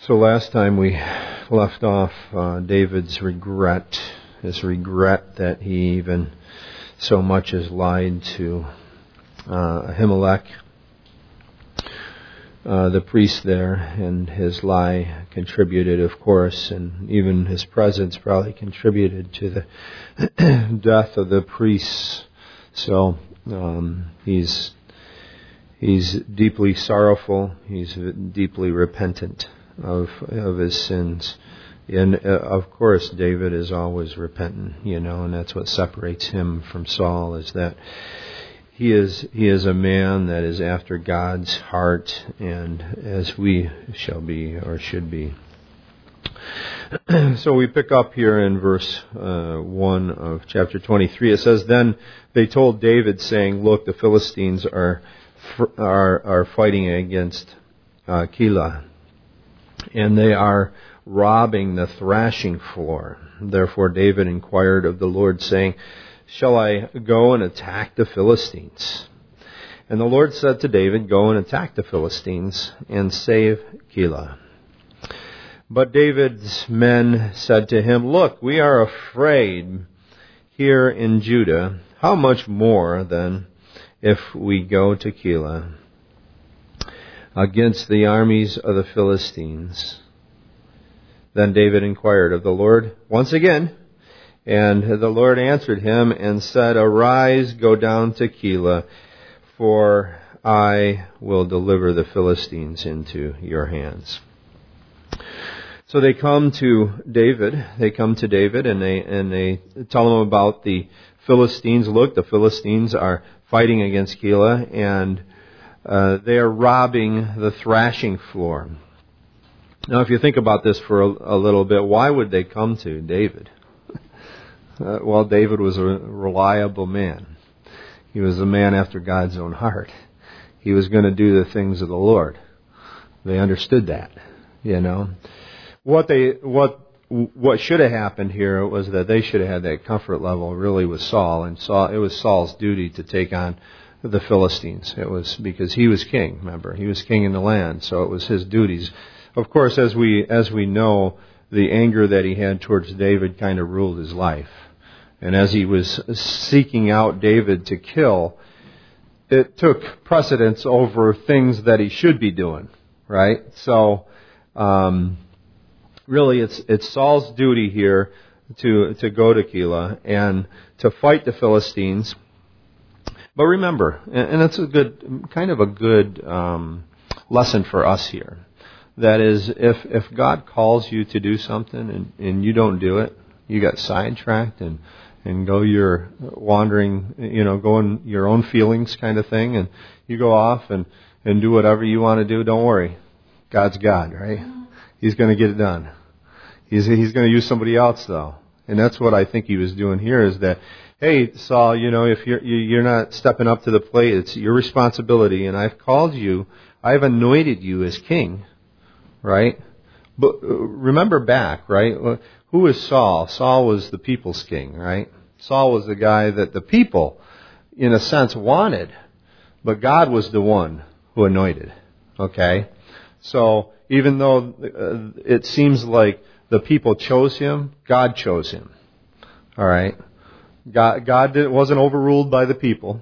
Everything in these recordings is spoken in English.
So last time we left off David's regret, his regret that he even so much as lied to Ahimelech, the priest there, and his lie contributed, of course, and even his presence probably contributed to the death of the priests. So he's deeply sorrowful, he's deeply repentant of his sins. And of course David is always repentant, and that's what separates him from Saul, is that he is a man that is after God's heart, and as we shall be or should be. So we pick up here in verse 1 of chapter 23. It says, "Then they told David, saying, Look, the Philistines are fighting against Keilah, and they are robbing the thrashing floor. Therefore David inquired of the Lord, saying, Shall I go and attack the Philistines? And the Lord said to David, Go and attack the Philistines and save Keilah. But David's men said to him, Look, we are afraid here in Judah. How much more, then, if we go to Keilah against the armies of the Philistines?" Then David inquired of the Lord once again, and the Lord answered him and said, "Arise, go down to Keilah, for I will deliver the Philistines into your hands." So they come to David. And they tell him about the Philistines. Look, the Philistines are fighting against Keilah, and they are robbing the thrashing floor. Now, if you think about this for a little bit, why would they come to David? Well, David was a reliable man. He was a man after God's own heart. He was going to do the things of the Lord. They understood that, What should have happened here was that they should have had that comfort level really with Saul, and it was Saul's duty to take on the Philistines. It was because he was king, remember. He was king in the land, so it was his duties. Of course, as we know, the anger that he had towards David kind of ruled his life. And as he was seeking out David to kill, it took precedence over things that he should be doing, right? So, really, it's Saul's duty here to go to Keilah and to fight the Philistines. But remember, and it's a good lesson for us here. That is, if God calls you to do something and you don't do it, you got sidetracked and go your wandering, going your own feelings kind of thing, and you go off and do whatever you want to do, don't worry. God's God, right? He's going to get it done. He's going to use somebody else, though. And that's what I think he was doing here, is that, hey, Saul, if you're not stepping up to the plate, it's your responsibility, and I've called you, I've anointed you as king, right? But remember back, right? Who was Saul? Saul was the people's king, right? Saul was the guy that the people, in a sense, wanted, but God was the one who anointed, okay? So even though it seems like the people chose him, God chose him, all right? God wasn't overruled by the people.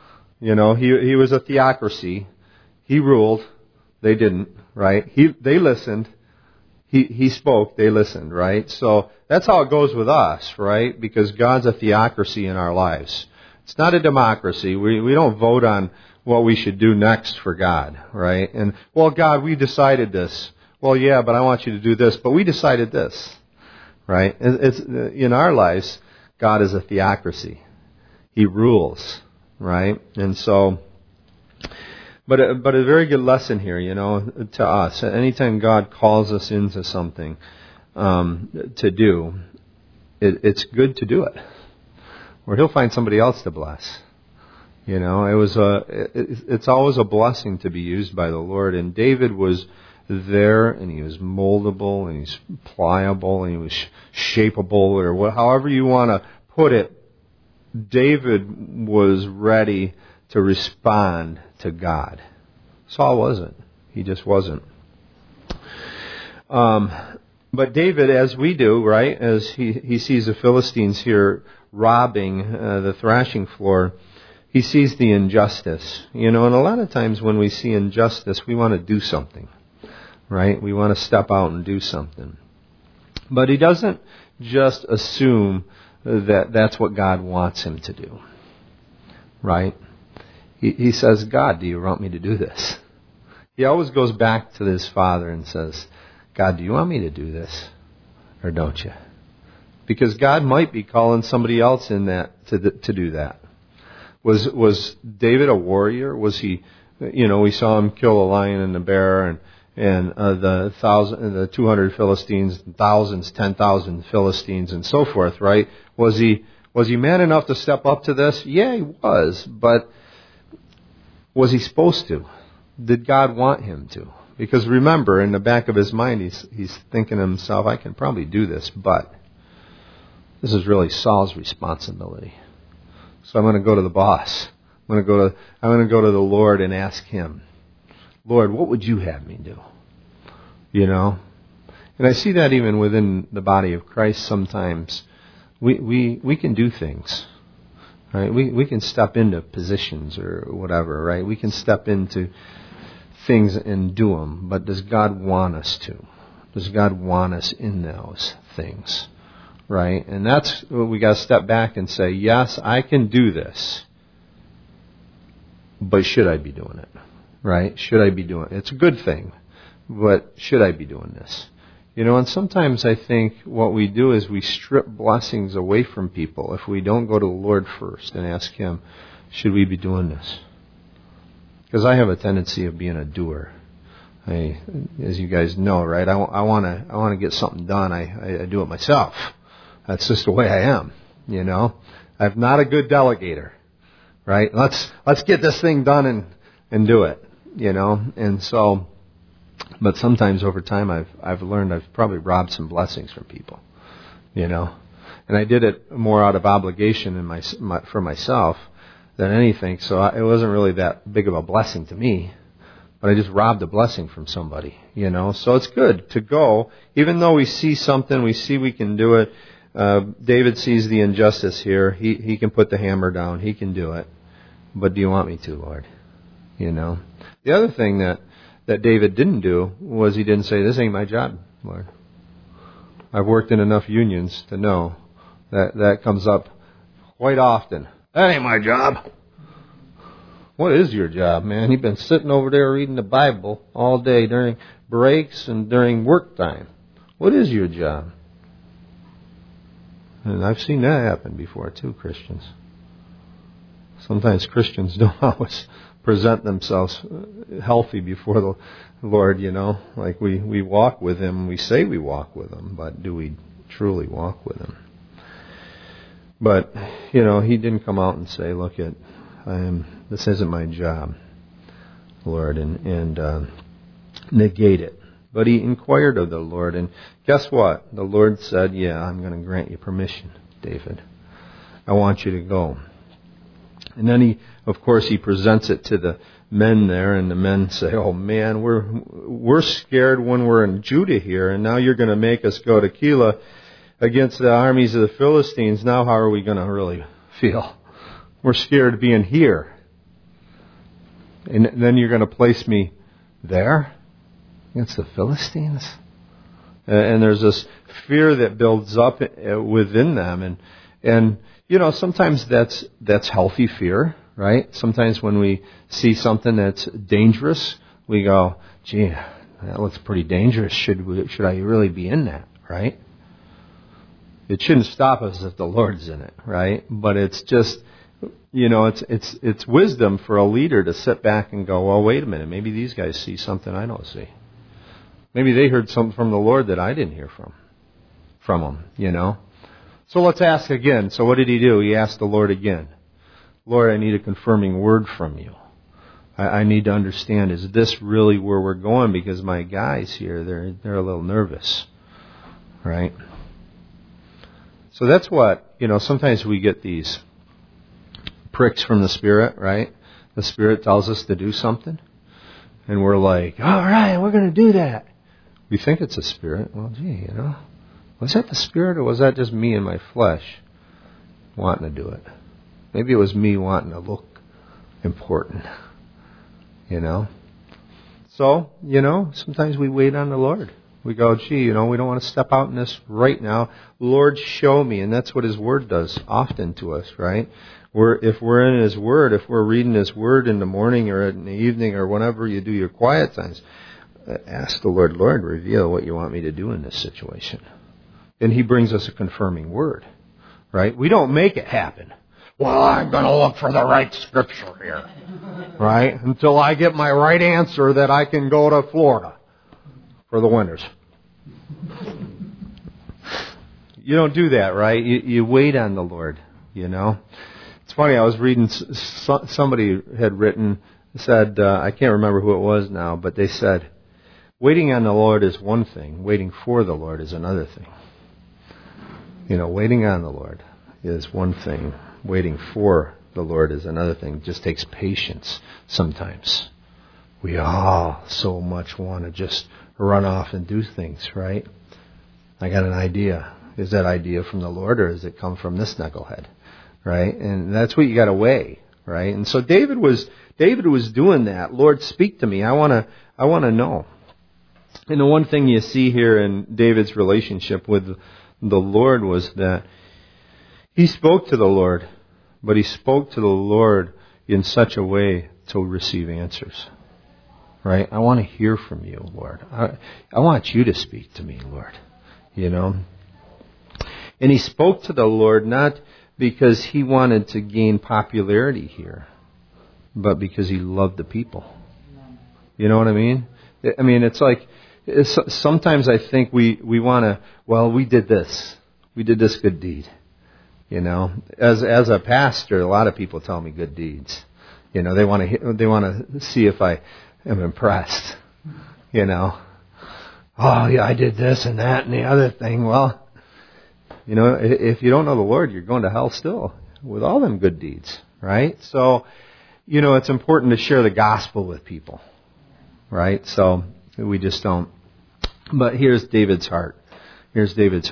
He was a theocracy. He ruled. They didn't, right? They listened. He spoke. They listened, right? So that's how it goes with us, right? Because God's a theocracy in our lives. It's not a democracy. We don't vote on what we should do next for God, right? And, well, God, we decided this. Well, yeah, but I want you to do this. But we decided this, right? It's in our lives, God is a theocracy. He rules, right? And so, but a very good lesson here, to us. Anytime God calls us into something to do, it's good to do it, or He'll find somebody else to bless. It's always a blessing to be used by the Lord. And David was there, and he was moldable, and he's pliable, and he was shapeable, or however you want to put it. David was ready to respond to God. Saul wasn't. He just wasn't. But David, as we do, right, as he sees the Philistines here robbing the thrashing floor, he sees the injustice. And a lot of times when we see injustice, we want to do something, right? We want to step out and do something. But he doesn't just assume that that's what God wants him to do, right? He says, God, do you want me to do this? He always goes back to his father and says, God, do you want me to do this? Or don't you? Because God might be calling somebody else in that to do that. Was David a warrior? Was he, we saw him kill a lion and a bear and the 200 Philistines, thousands, 10,000 Philistines and so forth, right? Was he man enough to step up to this? Yeah, he was. But was he supposed to? Did God want him to? Because remember, in the back of his mind, he's thinking to himself, I can probably do this, but this is really Saul's responsibility. So I'm going to go to the boss. I'm going to go to the Lord and ask him, Lord, what would you have me do? And I see that even within the body of Christ sometimes. We can do things. Right? We can step into positions or whatever, right? We can step into things and do them. But does God want us to? Does God want us in those things? Right? And that's what we got to step back and say, yes, I can do this. But should I be doing it? Right? Should I be doing it? It's a good thing. But should I be doing this? And sometimes I think what we do is we strip blessings away from people if we don't go to the Lord first and ask Him, should we be doing this? Because I have a tendency of being a doer. As you guys know, right? I want to get something done. I do it myself. That's just the way I am. I'm not a good delegator, right? Let's get this thing done and do it. And so. But sometimes over time I've learned I've probably robbed some blessings from people, and I did it more out of obligation for myself than anything. So it wasn't really that big of a blessing to me, but I just robbed a blessing from somebody, So it's good to go, even though we see something, we see we can do it. David sees the injustice here. He can put the hammer down. He can do it. But do you want me to, Lord? The other thing that David didn't do was he didn't say, this ain't my job, Lord. I've worked in enough unions to know that comes up quite often. That ain't my job. What is your job, man? You've been sitting over there reading the Bible all day during breaks and during work time. What is your job? And I've seen that happen before too, Christians. Sometimes Christians don't always present themselves healthy before the Lord, like we walk with Him, we say we walk with Him, but do we truly walk with Him? But, He didn't come out and say, look, this isn't my job, Lord, and negate it. But he inquired of the Lord, and guess what? The Lord said, yeah, I'm going to grant you permission, David. I want you to go. And then he presents it to the men there, and the men say, oh man, we're scared when we're in Judah here, and now you're going to make us go to Keilah against the armies of the Philistines. Now how are we going to really feel? We're scared being here. And then you're going to place me there against the Philistines? And there's this fear that builds up within them, and sometimes that's healthy fear, right? Sometimes when we see something that's dangerous, we go, gee, that looks pretty dangerous. Should I really be in that, right? It shouldn't stop us if the Lord's in it, right? But it's just, it's wisdom for a leader to sit back and go, well, wait a minute, maybe these guys see something I don't see. Maybe they heard something from the Lord that I didn't hear from them, So let's ask again. So what did he do? He asked the Lord again. Lord, I need a confirming word from you. I need to understand, is this really where we're going? Because my guys here, they're a little nervous, right? So that's what, sometimes we get these pricks from the Spirit, right? The Spirit tells us to do something, and we're like, all right, we're going to do that. We think it's a spirit. Well, gee, was that the spirit or was that just me and my flesh wanting to do it? Maybe it was me wanting to look important, So, sometimes we wait on the Lord. We go, gee, we don't want to step out in this right now. Lord, show me. And that's what His Word does often to us, right? If we're in His Word, if we're reading His Word in the morning or in the evening or whenever you do your quiet times, ask the Lord, Lord, reveal what you want me to do in this situation. And He brings us a confirming word, right? We don't make it happen. Well, I'm going to look for the right scripture here, right? Until I get my right answer that I can go to Florida for the winters. You don't do that, right? You wait on the Lord, It's funny, I was reading, somebody had said, I can't remember who it was now, but they said, waiting on the Lord is one thing. Waiting for the Lord is another thing. Waiting on the Lord is one thing. Waiting for the Lord is another thing. It just takes patience sometimes. We all so much want to just run off and do things, right? I got an idea. Is that idea from the Lord or does it come from this knucklehead? Right? And that's what you got to weigh, right? And so David was doing that. Lord, speak to me. I want to know. And the one thing you see here in David's relationship with the Lord was that he spoke to the Lord, but he spoke to the Lord in such a way to receive answers. Right? I want to hear from you, Lord. I want you to speak to me, Lord. And he spoke to the Lord not because he wanted to gain popularity here, but because he loved the people. You know what I mean? I mean, it's like, sometimes I think we want to, we did this. We did this good deed. As a pastor, a lot of people tell me good deeds. They want to see if I am impressed. Oh yeah, I did this and that and the other thing. Well, if you don't know the Lord, you're going to hell still with all them good deeds, right? So, it's important to share the gospel with people, right? So we just don't. But here's David's heart. The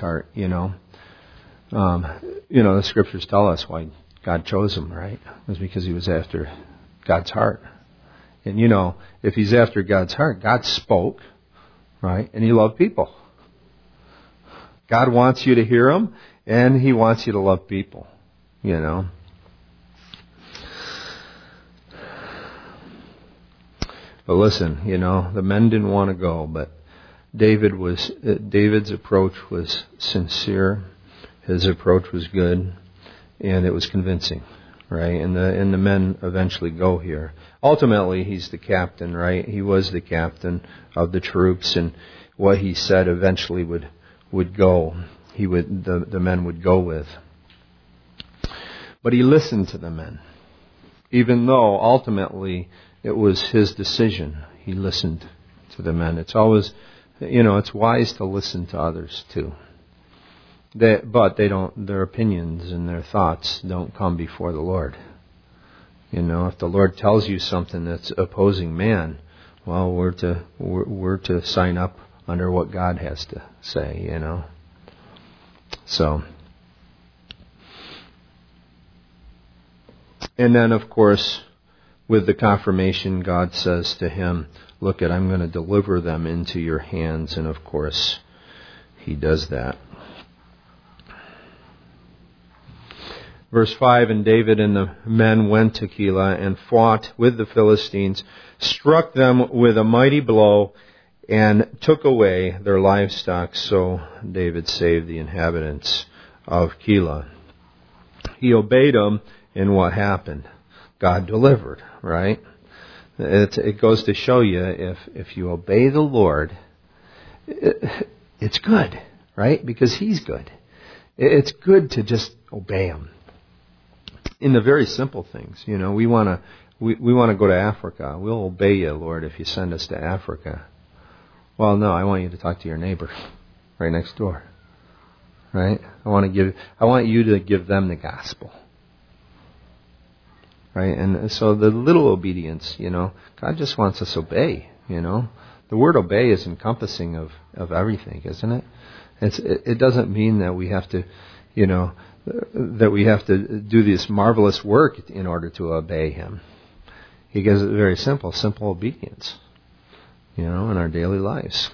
scriptures tell us why God chose him, right? It was because he was after God's heart. And if he's after God's heart, God spoke, right? And he loved people. God wants you to hear him, and he wants you to love people, But listen, the men didn't want to go, but David's approach was sincere. His approach was good, and it was convincing, right? And the men eventually go here. Ultimately, he's the captain, right? He was the captain of the troops, and what he said eventually would go. The men would go with. But he listened to the men, even though ultimately it was his decision. He listened to the men. It's always, it's wise to listen to others too. But their opinions and their thoughts don't come before the Lord. If the Lord tells you something that's opposing man, well, we're to sign up under what God has to say, So, and then of course, with the confirmation, God says to him, look, I'm going to deliver them into your hands. And of course, he does that. Verse 5, and David and the men went to Keilah and fought with the Philistines, struck them with a mighty blow, and took away their livestock. So David saved the inhabitants of Keilah. He obeyed them, and what happened? God delivered, right? It goes to show you, if you obey the Lord, it's good, right? Because He's good. It's good to just obey Him. In the very simple things, we want to go to Africa. We'll obey you, Lord, if you send us to Africa. Well, no, I want you to talk to your neighbor right next door, right? I want you to give them the gospel, right? And so the little obedience, God just wants us to obey, The word obey is encompassing of everything, isn't it? It doesn't mean that we have to, that we have to do this marvelous work in order to obey Him. He gives it very simple obedience, in our daily lives.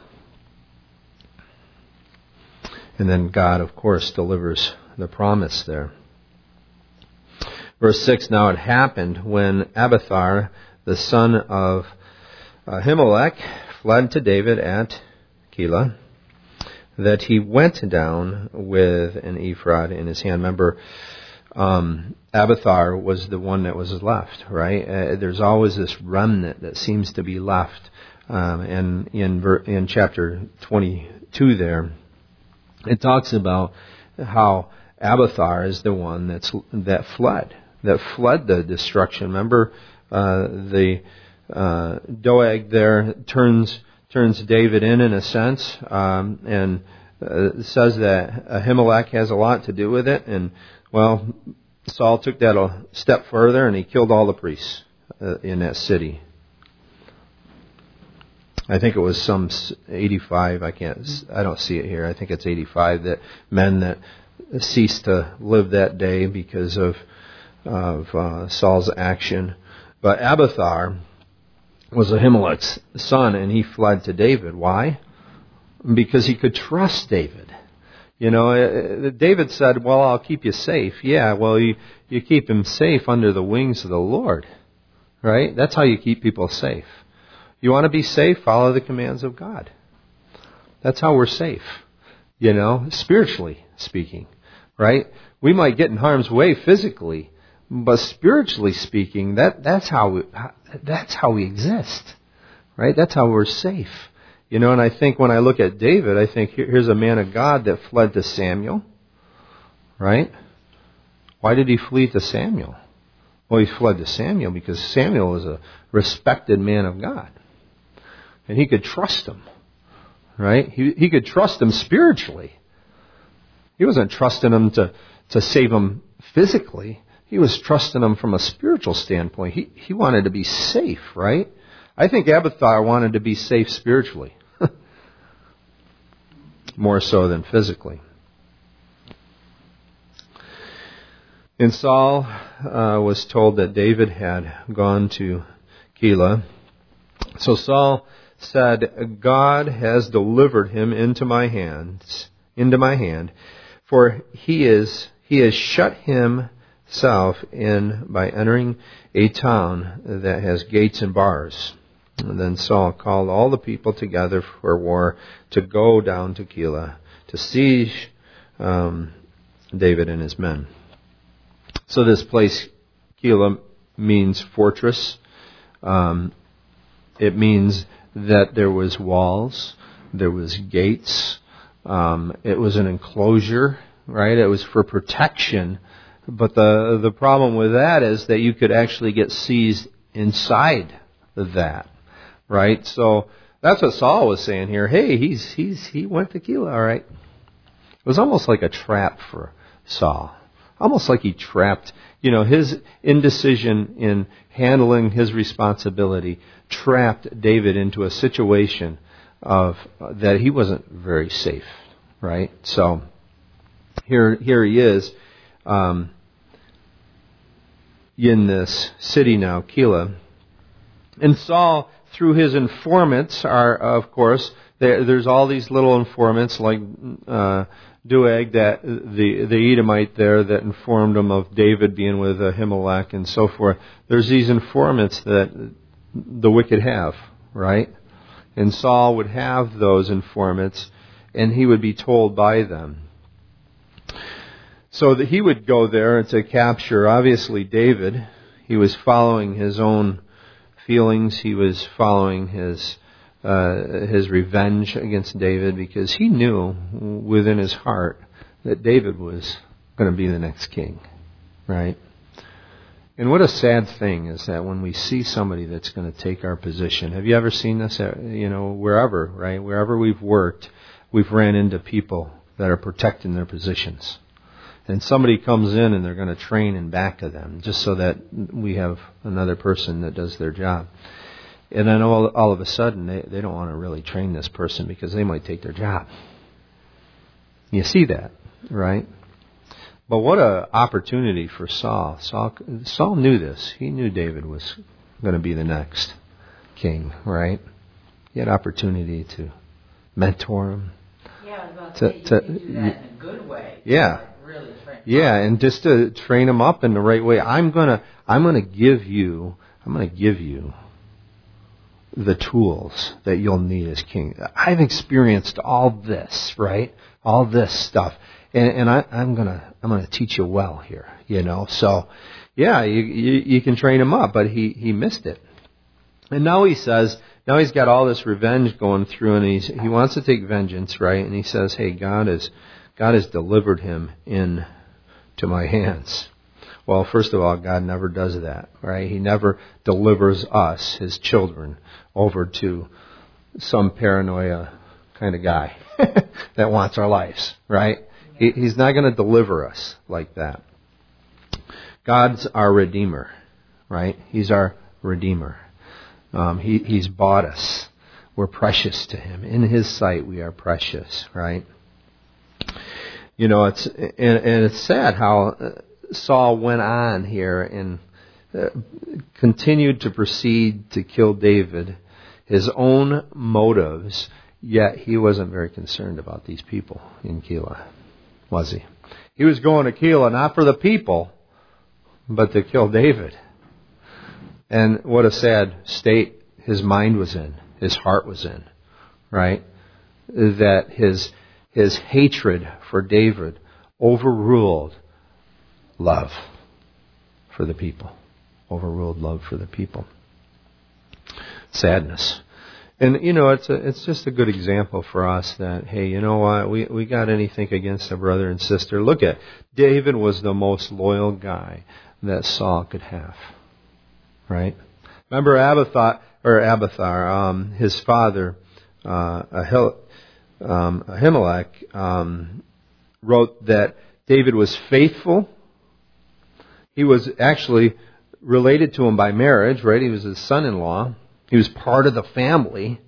And then God, of course, delivers the promise there. Verse 6, now it happened when Abiathar, the son of Ahimelech, fled to David at Keilah, that he went down with an ephod in his hand. Remember, Abiathar was the one that was left, right? There's always this remnant that seems to be left. And in chapter 22 there, it talks about how Abiathar is the one that fled the destruction. Remember, the Doeg there turns David in a sense, and says that Ahimelech has a lot to do with it. And well, Saul took that a step further, and he killed all the priests in that city. I think it was some 85. I don't see it here. I think it's 85 that men that ceased to live that day because of Saul's action. But Abiathar was Ahimelech's son, and he fled to David. Why? Because he could trust David. David said, well, I'll keep you safe. Yeah, well, you keep him safe under the wings of the Lord, right? That's how you keep people safe. You want to be safe? Follow the commands of God. That's how we're safe, spiritually speaking, right? We might get in harm's way physically, but spiritually speaking, that's how we exist, right? That's how we're safe. And I think when I look at David, I think here's a man of God that fled to Samuel, right? Why did he flee to Samuel? Well, he fled to Samuel because Samuel was a respected man of God. And he could trust him, right? He could trust him spiritually. He wasn't trusting him to save him physically. He was trusting him from a spiritual standpoint. He wanted to be safe, right? I think Abiathar wanted to be safe spiritually. More so than physically. And Saul was told that David had gone to Keilah. So Saul said, God has delivered him into my hand, for he has shut himself in by entering a town that has gates and bars. And then Saul called all the people together for war to go down to Keilah to siege David and his men. So this place, Keilah, means fortress. It means that there was walls, there was gates, it was an enclosure, right? It was for protection. But the problem with that is that you could actually get seized inside that, right? So that's what Saul was saying here. Hey, he went to Keilah, all right. It was almost like a trap for Saul. Almost like he trapped, his indecision in handling his responsibility trapped David into a situation of that he wasn't very safe, right? So here he is in this city now, Keilah. And Saul, through his informants, are, of course, there's all these little informants like Doeg, that the Edomite there, that informed him of David being with Ahimelech and so forth. There's these informants that the wicked have, right? And Saul would have those informants, and he would be told by them. So that he would go there to capture, obviously, David. He was following his own feelings. He was following his revenge against David, because he knew within his heart that David was going to be the next king, right? And what a sad thing is that when we see somebody that's going to take our position. Have you ever seen this? Wherever, right? Wherever we've worked, we've ran into people that are protecting their positions. And somebody comes in and they're going to train in back of them just so that we have another person that does their job. And then all of a sudden, they don't want to really train this person because they might take their job. You see that, right? But what an opportunity for Saul. Saul knew this. He knew David was going to be the next king, right? He had opportunity to mentor him. Yeah, I was about to say, you can do that in a good way. Yeah. Like really train him. Yeah, and just to train him up in the right way. I'm gonna give you the tools that you'll need as king. I've experienced all this, right? All this stuff. And I'm gonna teach you well here, you know. So, yeah, you can train him up, but he missed it. And now he's got all this revenge going through, and he wants to take vengeance, right? And he says, "Hey, God has delivered him into my hands." Well, first of all, God never does that, right? He never delivers us, His children, over to some paranoia kind of guy that wants our lives, right? He's not going to deliver us like that. God's our Redeemer, right? He's our Redeemer. He's bought us. We're precious to Him. In His sight, we are precious, right? You know, it's sad how Saul went on here and continued to proceed to kill David, his own motives, yet he wasn't very concerned about these people in Keilah, was he? He was going to Keilah not for the people, but to kill David. And what a sad state his mind was in, his heart was in, right? That his hatred for David overruled love for the people. Overruled love for the people. Sadness. And, you know, it's just a good example for us that, hey, you know what, we got anything against a brother and sister. Look at, David was the most loyal guy that Saul could have. Right? Remember Abiathar, his father, Ahimelech, wrote that David was faithful. He was actually related to him by marriage, right? He was his son-in-law. He was part of the family.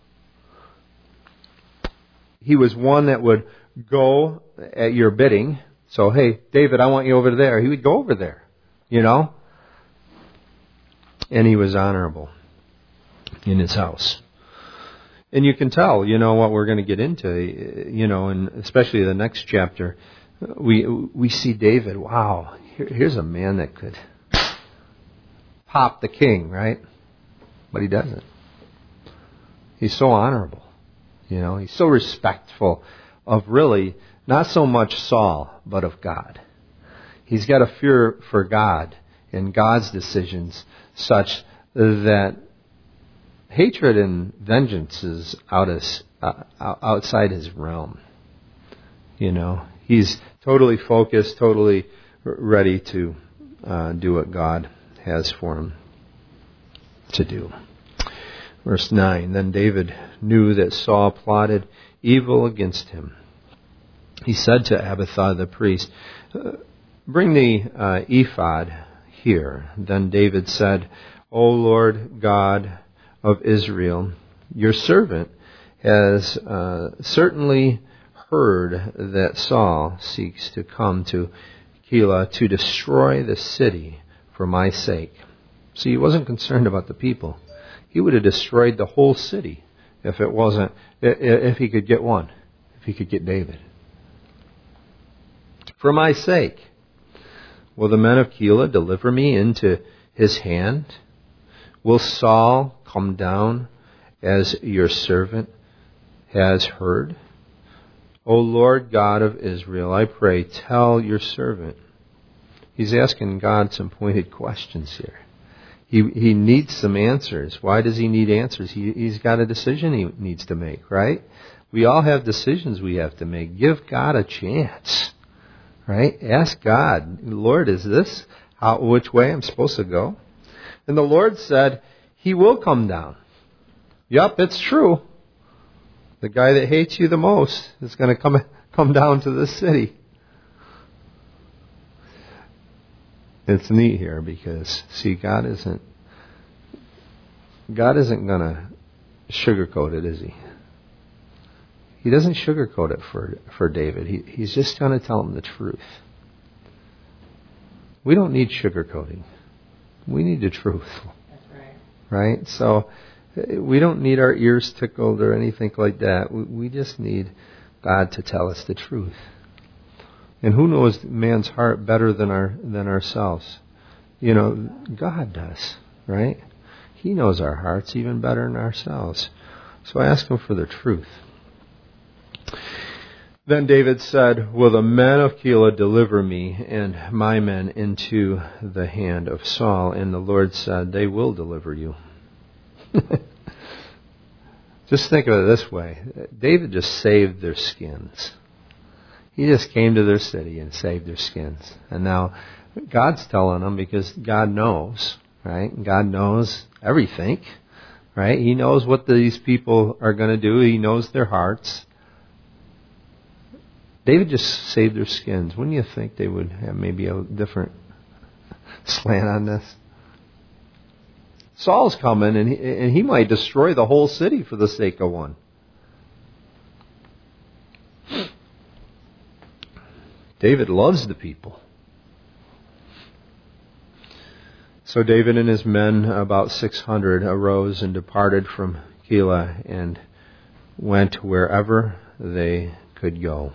He was one that would go at your bidding. So, hey, David, I want you over there. He would go over there, you know? And he was honorable in his house. And you can tell, you know, what we're going to get into, you know, and especially the next chapter, we see David, wow, here's a man that could pop the king, right? But he doesn't. He's so honorable, you know, he's so respectful of really not so much Saul, but of God. He's got a fear for God and God's decisions such that hatred and vengeance is outside his realm. You know, he's totally focused, totally ready to do what God has for him to do. Verse 9, then David knew that Saul plotted evil against him. He said to Abiathar the priest, bring the ephod here. Then David said, O Lord God of Israel, your servant has certainly heard that Saul seeks to come to Keilah to destroy the city for my sake. See, he wasn't concerned about the people. He would have destroyed the whole city if he could get one, if he could get David. For my sake, will the men of Keilah deliver me into his hand? Will Saul come down as your servant has heard? O Lord God of Israel, I pray, tell your servant. He's asking God some pointed questions here. He needs some answers. Why does he need answers? He's got a decision he needs to make, right? We all have decisions we have to make. Give God a chance, right? Ask God, Lord, is this which way I'm supposed to go? And the Lord said, He will come down. Yup, it's true. The guy that hates you the most is going to come down to this city. It's neat here because, see, God isn't God isn't going to sugarcoat it, is He? He doesn't sugarcoat it for David. He's just going to tell him the truth. We don't need sugarcoating. We need the truth. That's right. Right? So we don't need our ears tickled or anything like that. We just need God to tell us the truth. And who knows man's heart better than ourselves? You know, God does, right? He knows our hearts even better than ourselves. So I ask Him for the truth. Then David said, "Will the men of Keilah deliver me and my men into the hand of Saul?" And the Lord said, "They will deliver you." Just think of it this way. David just saved their skins. He just came to their city and saved their skins. And now God's telling them, because God knows, right? God knows everything, right? He knows what these people are going to do. He knows their hearts. David just saved their skins. Wouldn't you think they would have maybe a different slant on this? Saul's coming, and he might destroy the whole city for the sake of one. David loves the people. So David and his men, about 600, arose and departed from Keilah and went wherever they could go.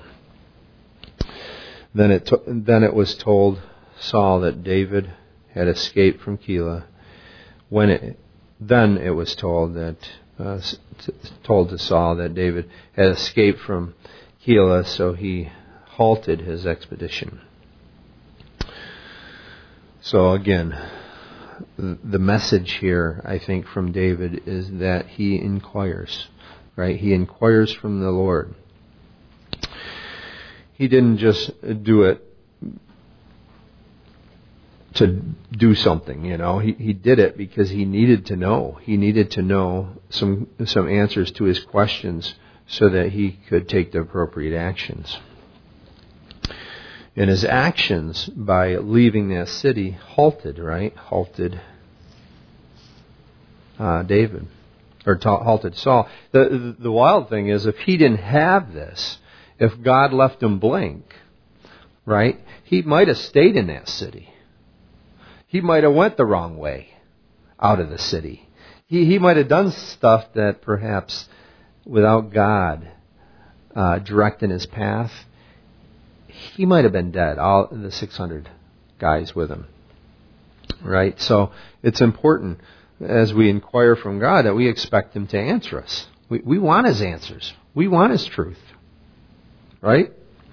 Then it was told Saul that David had escaped from Keilah. Then it was told to Saul that David had escaped from Keilah, so he halted his expedition. So again, the message here, I think, from David is that he inquires, right? He inquires from the Lord. He didn't just do it to do something, you know. He did it because he needed to know. He needed to know some answers to his questions so that he could take the appropriate actions. And his actions by leaving that city halted David, or halted Saul. The wild thing is, if he didn't have this, if God left him blank, right, he might have stayed in that city. He might have went the wrong way out of the city. He might have done stuff that perhaps without God directing his path, he might have been dead, all the 600 guys with him. Right? So it's important as we inquire from God that we expect Him to answer us. We want His answers. We want His truth. Right?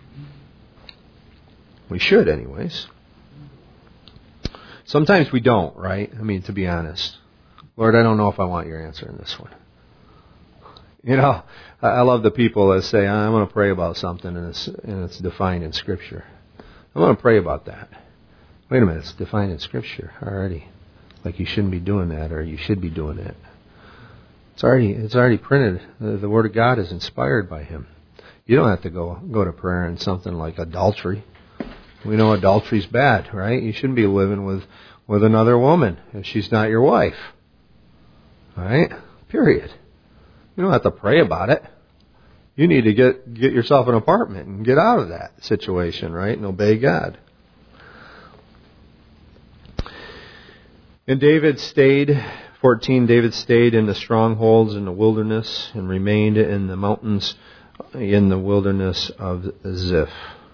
We should anyways. Sometimes we don't, right? I mean, to be honest. Lord, I don't know if I want your answer in this one. You know, I love the people that say, I'm going to pray about something and it's defined in Scripture. I'm going to pray about that. Wait a minute, it's defined in Scripture already. Like you shouldn't be doing that, or you should be doing it. It's already printed. The Word of God is inspired by Him. You don't have to go to prayer in something like adultery. We know adultery's bad, right? You shouldn't be living with another woman if she's not your wife. Right? Period. You don't have to pray about it. You need to get yourself an apartment and get out of that situation, right? And obey God. And David stayed in the strongholds in the wilderness and remained in the mountains in the wilderness of Ziph.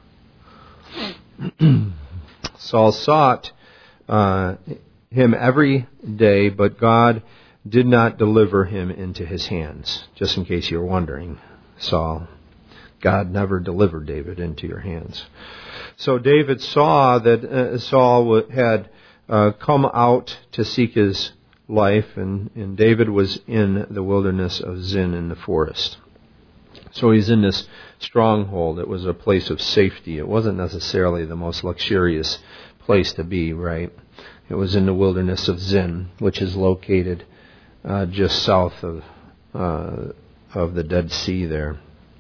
Saul sought him every day, but God did not deliver him into his hands. Just in case you're wondering, Saul, God never delivered David into your hands. So David saw that Saul had come out to seek his life, and David was in the wilderness of Zin in the forest. So he's in this stronghold. It was a place of safety. It wasn't necessarily the most luxurious place to be, right? It was in the wilderness of Zin, which is located just south of the Dead Sea there.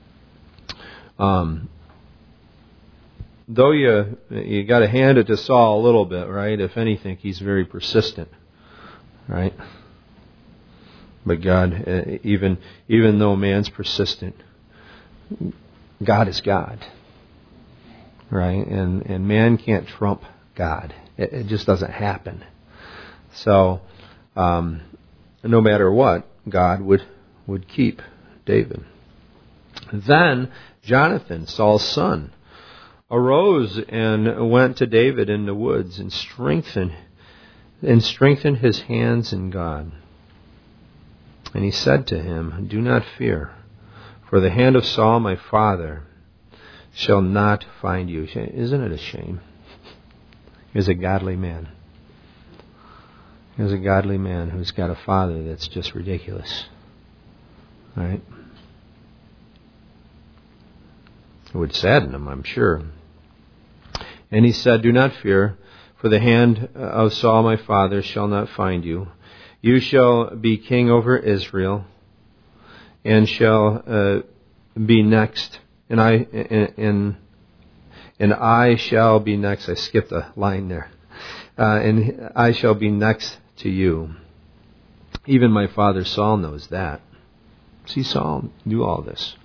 Though you got to hand it to Saul a little bit, right? If anything, he's very persistent, right? But God, even though man's persistent, God is God. Right? And man can't trump God. It just doesn't happen. So, no matter what, God would keep David. Then Jonathan, Saul's son, arose and went to David in the woods and strengthened his hands in God. And he said to him, "Do not fear, for the hand of Saul my father shall not find you." Isn't it a shame? Here's a godly man. Here's a godly man who's got a father that's just ridiculous. Right? It would sadden him, I'm sure. And he said, "Do not fear, for the hand of Saul my father shall not find you. You shall be king over Israel, and shall be next. And I shall be next." I skipped a line there. "And I shall be next to you. Even my father Saul knows that." See, Saul knew all this.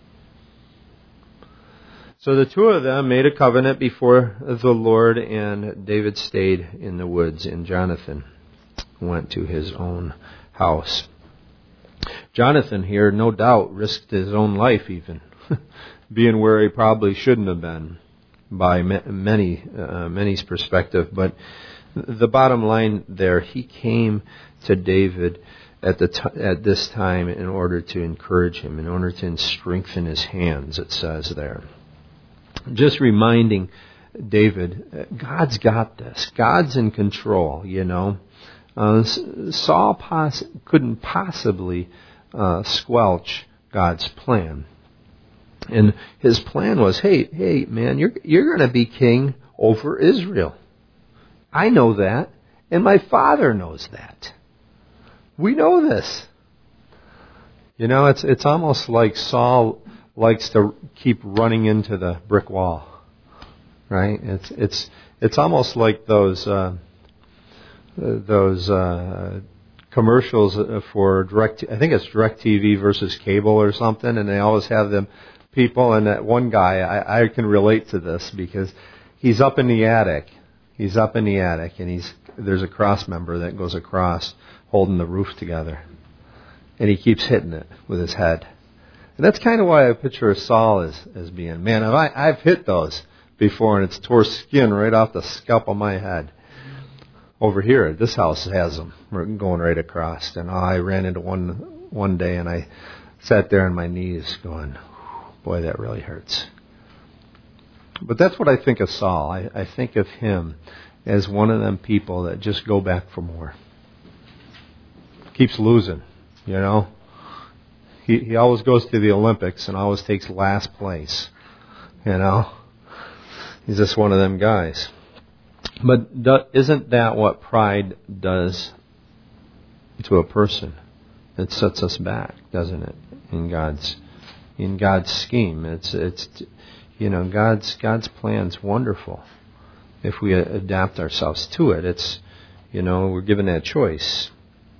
So the two of them made a covenant before the Lord, and David stayed in the woods, and Jonathan went to his own house. Jonathan here, no doubt, risked his own life even, being where he probably shouldn't have been by many's perspective. But the bottom line there, he came to David at this time in order to encourage him, in order to strengthen his hands, it says there. Just reminding David, God's got this. God's in control, you know. Saul couldn't possibly squelch God's plan. And his plan was, hey, man, you're going to be king over Israel. I know that, and my father knows that. We know this. You know, it's almost like Saul likes to keep running into the brick wall, right? It's almost like those commercials for I think it's DirecTV versus cable or something, and they always have them people, and that one guy, I can relate to this because he's up in the attic. He's up in the attic, and there's a cross member that goes across holding the roof together, and he keeps hitting it with his head. And that's kind of why I picture Saul as being, man, I've hit those before, and it's tore skin right off the scalp of my head. Over here, this house has them going right across. And I ran into one day, and I sat there on my knees going, boy, that really hurts. But that's what I think of Saul. I think of him as one of them people that just go back for more. Keeps losing, you know. He always goes to the Olympics and always takes last place, you know. He's just one of them guys. But isn't that what pride does to a person? It sets us back, doesn't it? In God's scheme, it's you know, God's plan's wonderful. If we adapt ourselves to it, it's, you know, we're given that choice.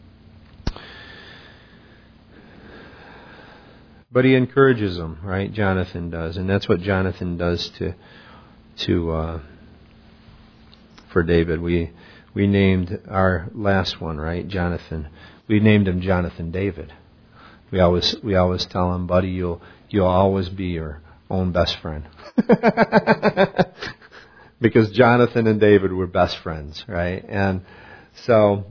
But he encourages them, right? Jonathan does, and that's what Jonathan does for David. We named our last one, right? Jonathan. We named him Jonathan David. We always tell him, buddy, you'll always be your own best friend. Because Jonathan and David were best friends, right? And so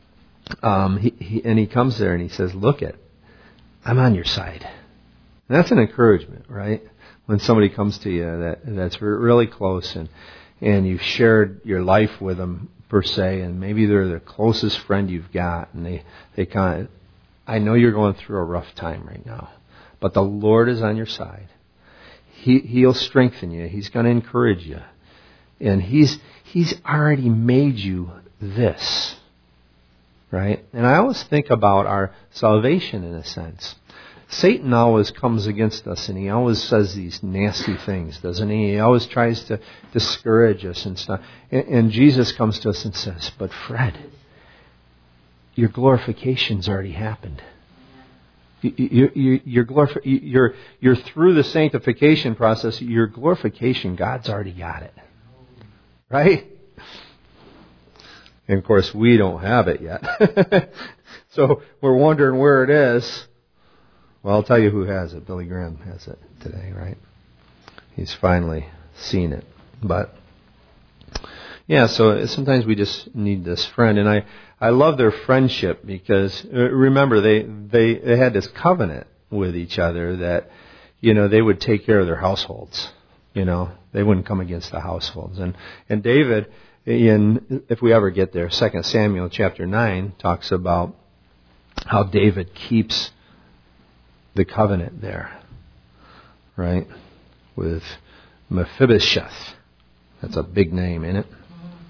he comes there and he says, look I'm on your side. And that's an encouragement, right? When somebody comes to you that's really close and you've shared your life with them per se, and maybe they're the closest friend you've got, and they kind of, I know you're going through a rough time right now, but the Lord is on your side. He'll strengthen you. He's going to encourage you, and He's already made you this, right? And I always think about our salvation in a sense. Satan always comes against us, and he always says these nasty things, doesn't he? He always tries to discourage us and stuff. And Jesus comes to us and says, but Fred, your glorification's already happened. You're through the sanctification process. Your glorification, God's already got it. Right? And of course, we don't have it yet. So we're wondering where it is. Well, I'll tell you who has it. Billy Graham has it today, right? He's finally seen it. But yeah, so sometimes we just need this friend. And I love their friendship because, remember, they had this covenant with each other that, they would take care of their households. They wouldn't come against the households. And David, if we ever get there, 2 Samuel chapter 9 talks about how David keeps the covenant there, right? With Mephibosheth. That's a big name, isn't it?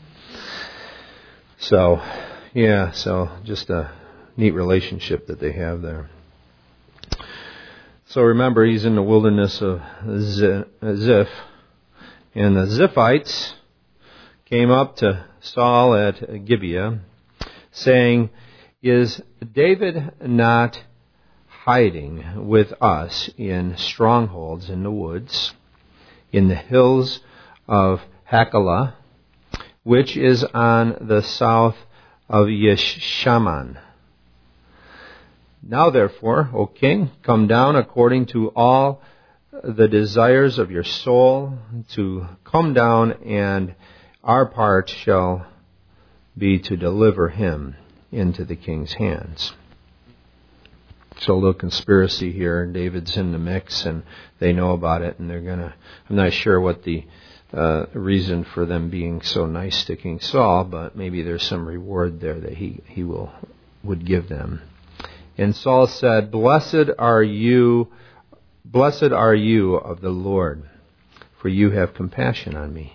So just a neat relationship that they have there. So remember, he's in the wilderness of Ziph, and the Ziphites came up to Saul at Gibeah, saying, "Is David not hiding with us in strongholds in the woods, in the hills of Hachilah, which is on the south of Yeshaman? Now therefore, O king, come down according to all the desires of your soul, to come down, and our part shall be to deliver him into the king's hands." So a little conspiracy here. David's in the mix, and they know about it, and I'm not sure what the reason for them being so nice to King Saul, but maybe there's some reward there that he would give them. And Saul said, Blessed are you of the Lord, for you have compassion on me."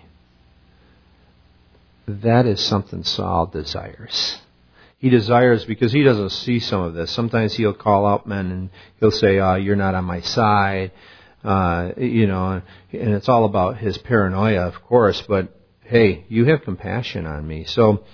That is something Saul desires. He desires, because he doesn't see some of this. Sometimes he'll call out men and he'll say, "You're not on my side." And it's all about his paranoia, of course, but hey, you have compassion on me. So,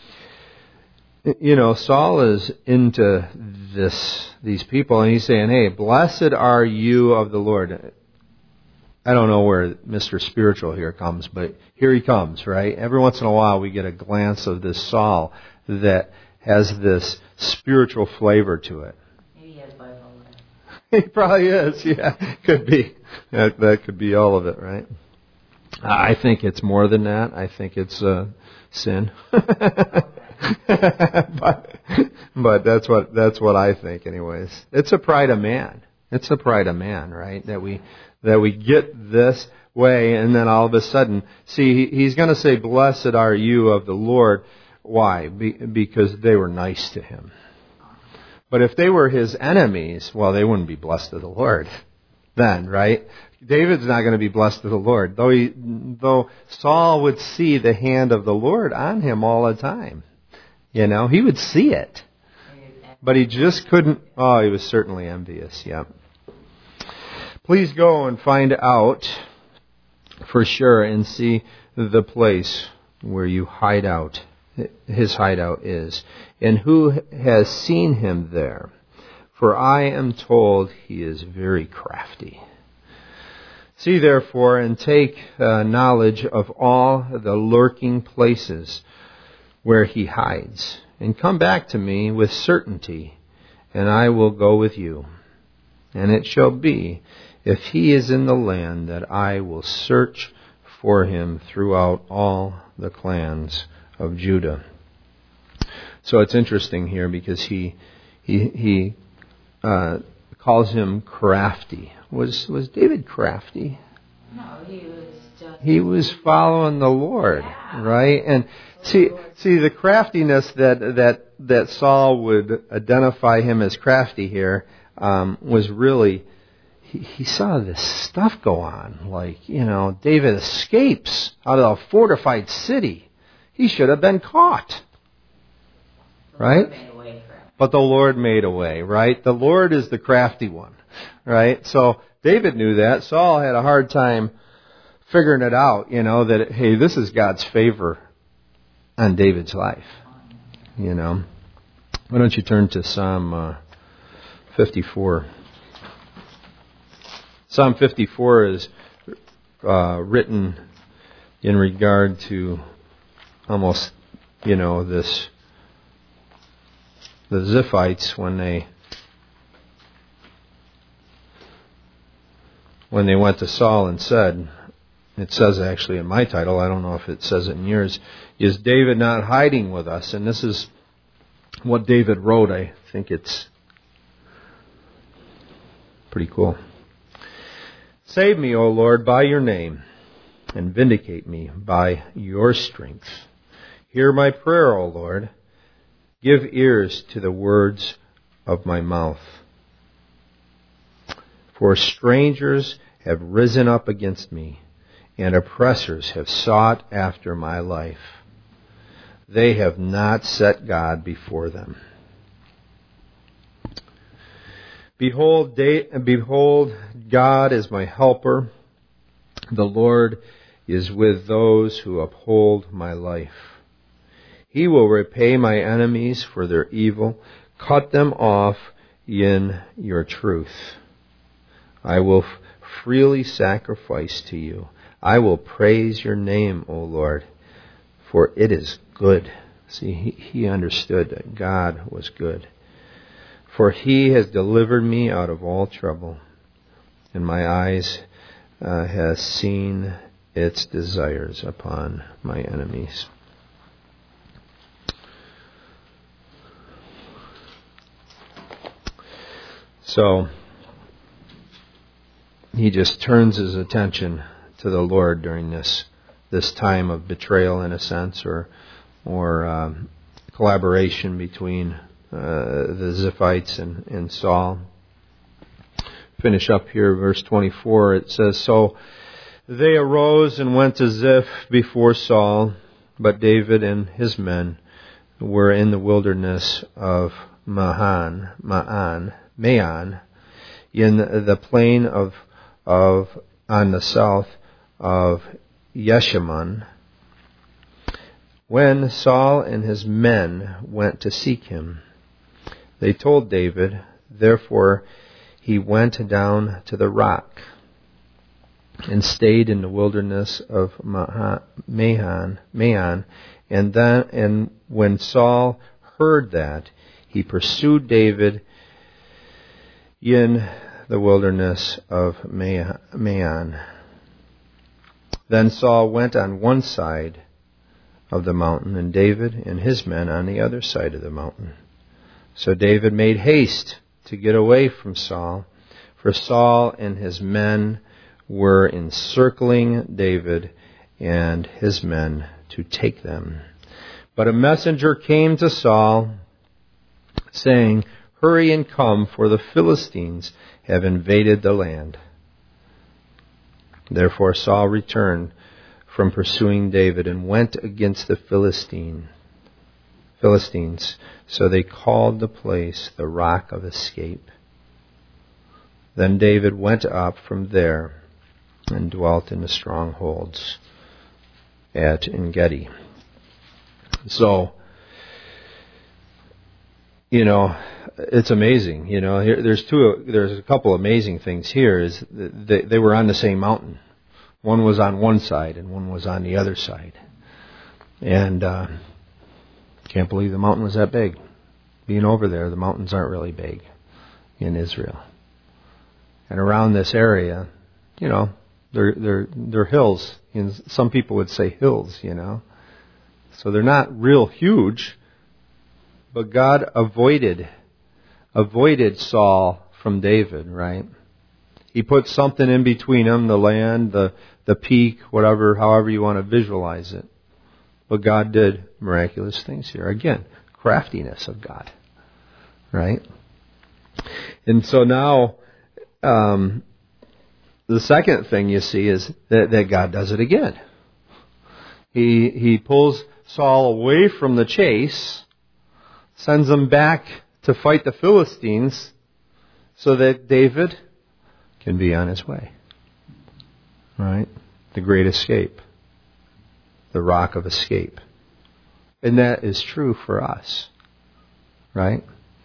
Saul is into these people, and he's saying, "Hey, blessed are you of the Lord." I don't know where Mr. Spiritual here comes, but here he comes, right? Every once in a while we get a glance of this Saul that has this spiritual flavor to it. Maybe he has bipolar. He probably is, yeah. Could be. That could be all of it, right? I think it's more than that. I think it's sin. But that's what I think, anyways. It's a pride of man. It's a pride of man, right? That we get this way, and then all of a sudden, see, he's going to say, "Blessed are you of the Lord." Why? Because they were nice to him. But if they were his enemies, well, they wouldn't be blessed of the Lord then, right? David's not going to be blessed of the Lord, though Saul would see the hand of the Lord on him all the time. He would see it. But he just couldn't. Oh, he was certainly envious, yeah. Please go and find out for sure and see the place where his hideout is, and who has seen him there. For I am told he is very crafty. See therefore, and take knowledge of all the lurking places where he hides, and come back to me with certainty, and I will go with you. And it shall be, if he is in the land, that I will search for him throughout all the clans of Judah. So it's interesting here because he calls him crafty. Was David crafty? No, he was following the Lord, right? And see the craftiness that Saul would identify him as crafty here was really he saw this stuff go on. Like, David escapes out of a fortified city. He should have been caught. Right? But the Lord made a way, right? The Lord is the crafty one, right? So David knew that. Saul had a hard time figuring it out, that, hey, this is God's favor on David's life, Why don't you turn to Psalm 54? Psalm 54 is written in regard to almost, the Ziphites when they went to Saul and said, it says actually in my title, I don't know if it says it in yours, is David not hiding with us? And this is what David wrote. I think it's pretty cool. Save me, O Lord, by your name, and vindicate me by your strength. Hear my prayer, O Lord. Give ears to the words of my mouth. For strangers have risen up against me, and oppressors have sought after my life. They have not set God before them. Behold, God is my helper. The Lord is with those who uphold my life. He will repay my enemies for their evil, cut them off in your truth. I will freely sacrifice to you. I will praise your name, O Lord, for it is good. See, he understood that God was good. For he has delivered me out of all trouble, and my eyes has seen its desires upon my enemies. So, he just turns his attention to the Lord during this time of betrayal, in a sense, or collaboration between the Ziphites and Saul. Finish up here, verse 24. It says, So they arose and went to Ziph before Saul, but David and his men were in the wilderness of Maon, in the plain of on the south of Yeshimon. When Saul and his men went to seek him, they told David. Therefore he went down to the rock and stayed in the wilderness of Maon. And when Saul heard that, he pursued David in the wilderness of Maon. Then Saul went on one side of the mountain, and David and his men on the other side of the mountain. So David made haste to get away from Saul, for Saul and his men were encircling David and his men to take them. But a messenger came to Saul, saying, Hurry and come, for the Philistines have invaded the land. Therefore Saul returned from pursuing David and went against the Philistines. So they called the place the Rock of Escape. Then David went up from there and dwelt in the strongholds at En-gedi. So, it's amazing. There's a couple amazing things here. Is they were on the same mountain. One was on one side and one was on the other side. And can't believe the mountain was that big. Being over there, the mountains aren't really big in Israel. And around this area, they're hills. Some people would say hills, So they're not real huge. But God avoided Saul from David, right? He put something in between them, the land, the peak, however you want to visualize it. But God did miraculous things here. Again, craftiness of God, right? And so now, the second thing you see is that God does it again. He pulls Saul away from the chase, sends him back to fight the Philistines so that David can be on his way. Right? The great escape. The rock of escape. And that is true for us. right?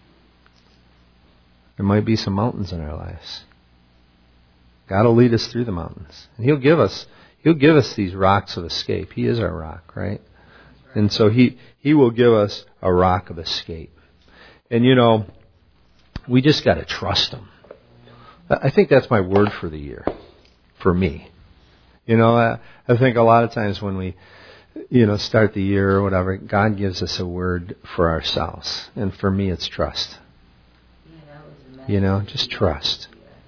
There might be some mountains in our lives. God will lead us through the mountains. And He'll give us these rocks of escape. He is our rock, right? And so He will give us a rock of escape. And we just got to trust Him. I think that's my word for the year, for me. I think a lot of times when we, start the year or whatever, God gives us a word for ourselves. And for me, it's trust. Just trust.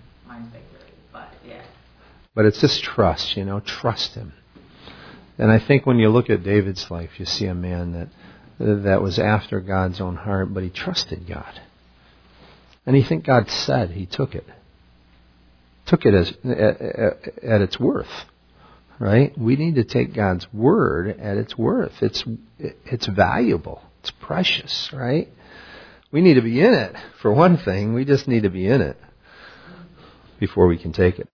But it's just trust, trust Him. And I think when you look at David's life, you see a man that was after God's own heart, but he trusted God. And you think God said, he took it. Took it at its worth. Right? We need to take God's word at its worth. It's valuable. It's precious, right? We need to be in it. For one thing, we just need to be in it before we can take it.